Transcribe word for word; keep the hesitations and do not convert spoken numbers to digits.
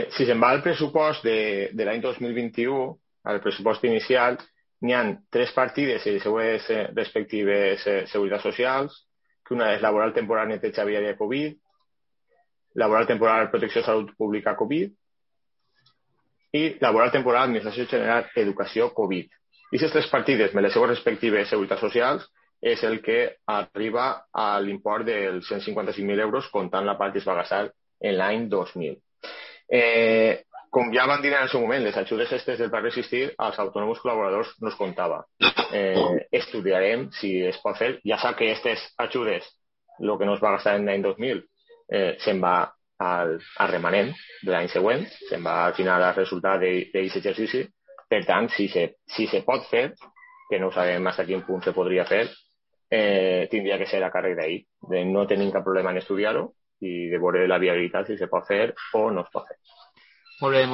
Eh, si se'n va al pressupost de, de l'any dos mil vint-i-u, al pressupost inicial, n'hi ha tres partides i les seues eh, respectives eh, seguretats socials, que una és laboral temporal neteja viària Covid, laboral temporal protecció de salut pública Covid i laboral temporal administració general educació Covid. I aquestes tres partides, amb les seues respectives seguretats socials, és el que arriba a l'import dels cent cinquanta-cinc mil euros comptant la part que es va gastar en l'any dos mil. Eh, com ja van dir en el seu moment, les ajudes aquestes del Pla Resistir als autònoms col·laboradors no es comptava. Eh, estudiarem si es pot fer. Ja sap que aquestes ajudes, el que no es va gastar en l'any dos mil, eh, se'n va al, al remanent de l'any següent, se'n va al final al resultat d'aquest exercici. Per tant, si se, si se pot fer, que no sabem fins a quin punt se podria fer, eh, tindria que ser a càrrec d'ahir. No tenim cap problema en estudiar-ho i de veure la viabilitat si se pot fer o no es pot fer. Molt bé,